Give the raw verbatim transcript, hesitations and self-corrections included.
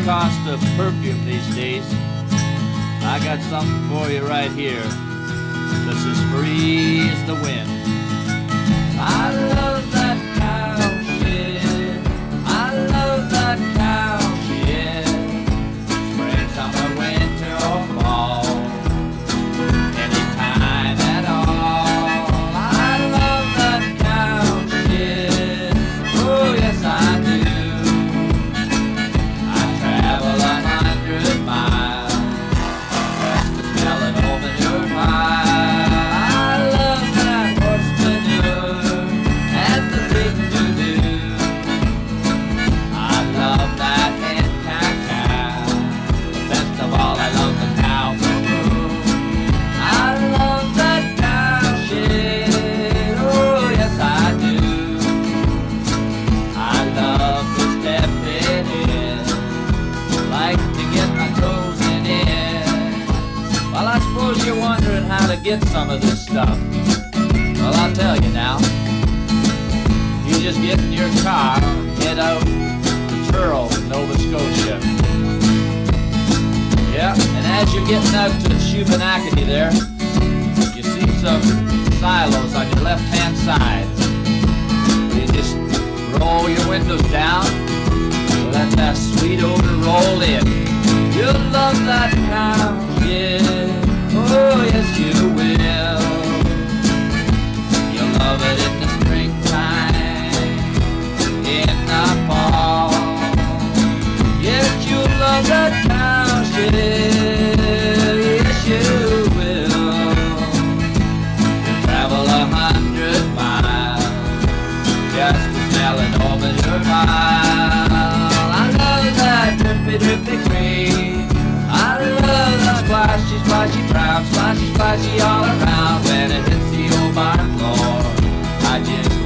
cost of perfume these days, I got something for you right here. This is free as the wind. I love that cow shit. I love that cow shit. Spring, summer, winter, or fall, anytime at all. I love that cow shit. Oh yes I do. I travel a hundred miles just to smell an old manure pile. I love that horse manure and the big doo-doo. I love that hen cow. Best of all, I love the cow moo. I love that cow shit. Oh yes I do. I love to step it in, like to get my toes in it. Well, I suppose you're wondering how to get some of this stuff. Well, I'll tell you now. You just get in your car and head out to Truro, Nova Scotia. Yeah, and as you're getting out to Shubenacadie there, you see some silos on your left-hand side. You just roll your windows down, let that sweet odor roll in. You'll love that cow shit. Oh yes you will. You'll love it in the springtime, in the fall. Yes you'll love that cow shit. Yes you will. You'll travel a hundred miles just to smell an old manure pile. I love that drippy drippy cream. I love the splashy splashy brown, splashy splashy all around when it hits the old barn floor. I just